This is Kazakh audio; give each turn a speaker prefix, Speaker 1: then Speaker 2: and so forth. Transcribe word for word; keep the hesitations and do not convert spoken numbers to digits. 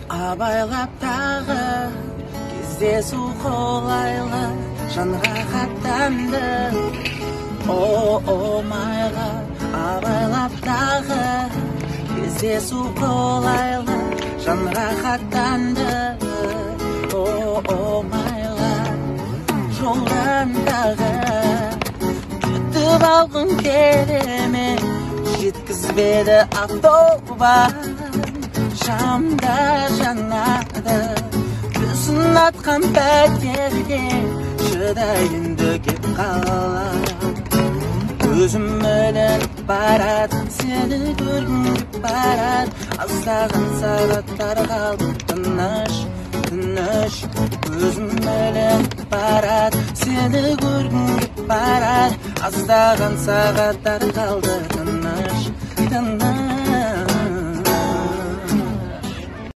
Speaker 1: абайлап тағы кездесу қолайлы жанға хаттанды. О майға абайлап тағы кездесу қолайлы жанға хаттанды. О майға жолдан тағы күтіп алғың келеме, жеткізбеді автобан шамда жанады. Күзін атқан пәтерге шыдайынды кеп қалар. Өзім өліп барад, сені көргім кеп барад. Аздаған сағаттар қалды тыныш, тыныш. Өзім өліп барад, сені көргім кеп барад. Аздаған сағаттар қалды тыныш, тыныш.